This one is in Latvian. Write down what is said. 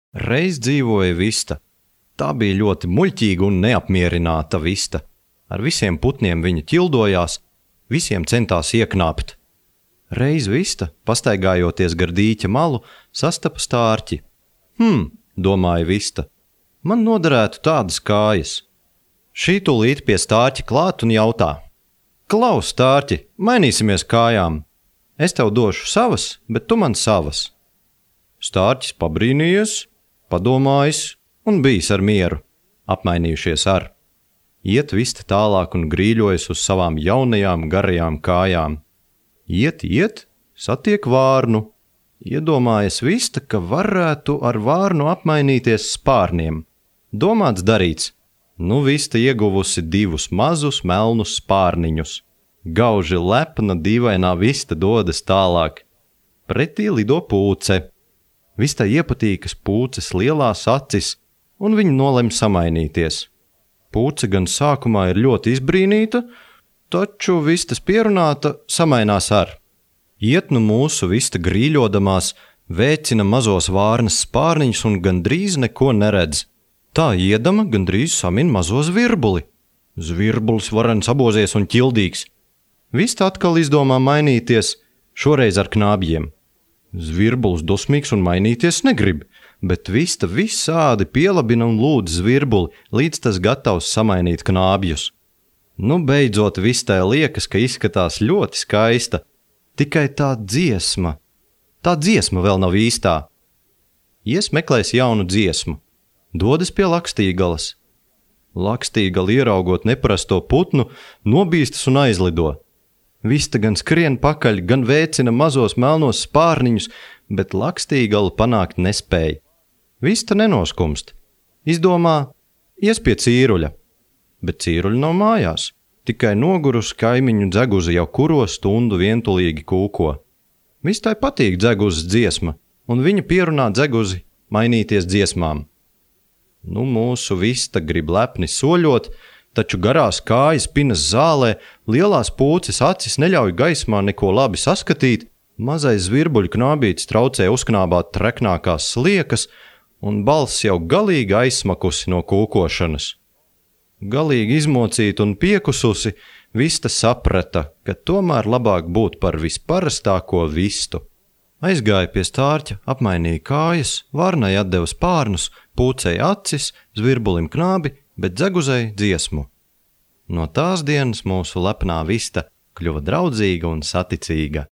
Reiz dzīvoja vista. Tā bija ļoti muļķīga un neapmierināta vista. Ar visiem putniem viņa ķildojās, visiem centās ieknāpt. Reiz vista, pastaigājoties gar dīķa malu, sastapa stārķi. Domāja vista, man noderētu tādas kājas. Šī tūlīt pie stārķa klāt un jautā. Klaus, stārķi, mainīsimies kājām. Es tev došu savas, bet tu man savas. Stārķis pabrīnījies, padomājis un bijis ar mieru, apmainījušies ar. Iet vista tālāk un grīļojas uz savām jaunajām garajām kājām. Iet, satiek vārnu. Iedomājas vista, ka varētu ar vārnu apmainīties spārniem. Domāts darīts. Nu vista ieguvusi 2 mazus melnus spārniņus. Gauži lepna dīvainā vista dodas tālāk. Pretī lido pūce. Vista iepatīkas pūces lielās acis, un viņa nolem samainīties. Pūce gan sākumā ir ļoti izbrīnīta, taču vistas pierunāta samainās ar. Iet nu mūsu vista grīļodamās, vēcina mazos vārnas spārniņus un gandrīz neko neredz. Tā iedama gandrīz samin mazo zvirbuli. Zvirbulis varens abozies un ķildīgs. Vista atkal izdomā mainīties, šoreiz ar knābjiem. Zvirbulis dusmīgs un mainīties negrib, bet vista visādi pielabina un lūdz zvirbuli, līdz tas gatavs samainīt knābjus. Nu beidzot vistai liekas, ka izskatās ļoti skaista, tikai tā dziesma vēl nav īstā. Ies meklēs jaunu dziesmu. Dodas pie Lakstīgalas. Lakstīgala ieraugot neparasto putnu, nobīstas un aizlido. Vista gan skrien pakaļ, gan vēcina mazos melnos spārniņus, bet Lakstīgala panākt nespēja. Vista nenoskumst. Izdomā, ies pie cīruļa. Bet cīruļa nav mājās. Tikai nogurus kaimiņu dzeguzi jau kuro stundu vientulīgi kūko. Vistai patīk dzeguzes dziesma, un viņa pierunā dzeguzi mainīties dziesmām. Nu mūsu vista grib lepni soļot, taču garās kājas pinas zālē, lielās pūces acis neļauj gaismā neko labi saskatīt, mazais zvirbuļu knābītis traucē uzknābāt treknākās sliekas, un balss jau galīgi aizsmakusi no kūkošanas. Galīgi izmocīta un piekususi, vista saprata, ka tomēr labāk būt par visparastāko vistu. Aizgāja pie stārķa, apmainīja kājas, vārnai atdeva spārnus, pūcei acis, zvirbulim knābi, bet dzeguzei dziesmu. No tās dienas mūsu lepnā vista kļuva draudzīga un saticīga.